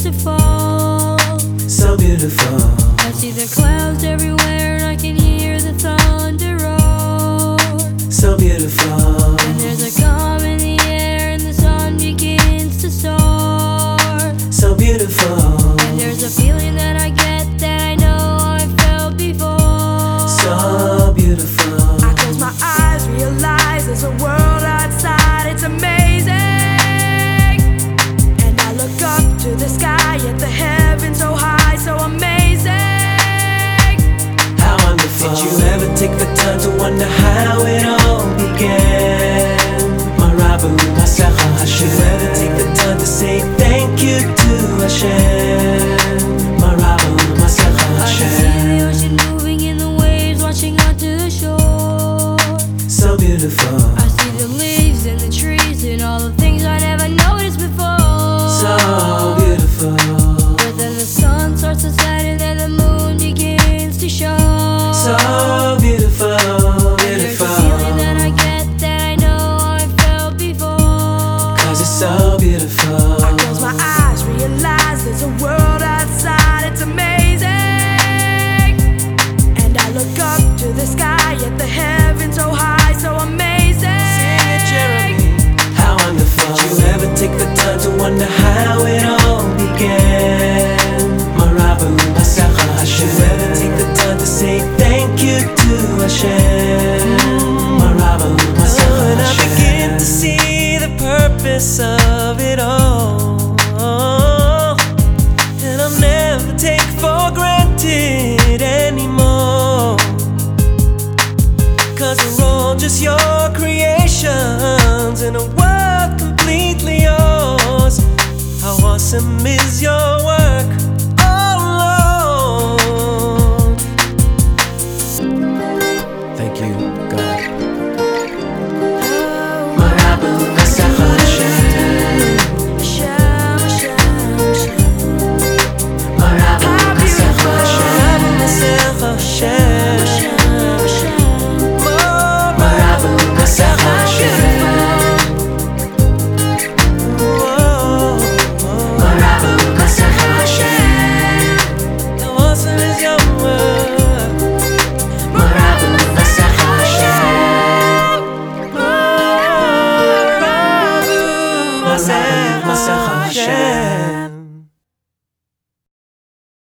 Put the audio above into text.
to fall. So beautiful. I see the clouds everywhere and I can hear the thunder roar. So beautiful. And there's a calm in the air and the sun begins to soar. So beautiful. And there's a feeling that I get that I know I felt before. So beautiful. I close my eyes, realize there's a world outside, it's amazing. And I look up to the sky at the heavens so high, so amazing. How wonderful. Did you ever take the time to wonder how it all began? Marabu, Masacha, Hashem. Did you ever take the time to say thank you to Hashem? Marabu, Masacha, I can see Hashem. the ocean moving in the waves, washing onto the shore. So beautiful. I see the leaves and the trees and all the things I never noticed before. So beautiful. But then the sun starts to set and then the moon begins to show. So beautiful, There's beautiful. a feeling that I get that I know I felt before. 'Cause it's so beautiful. I close my eyes, realize there's a world outside, it's amazing. And I look up to the sky at the heavens so high, so amazing. Sing it, Jeremy. How wonderful. Did you ever take the time to wonder how it all began? Marabu, Masacha, Hashem. Did you ever take the time to say thank you to Hashem? Marabu, Masacha, Hashem. And I begin to see the purpose of it all. And I'll never take for granted anymore. 'Cause we're all just your creations in a world completely yours. How awesome is your world?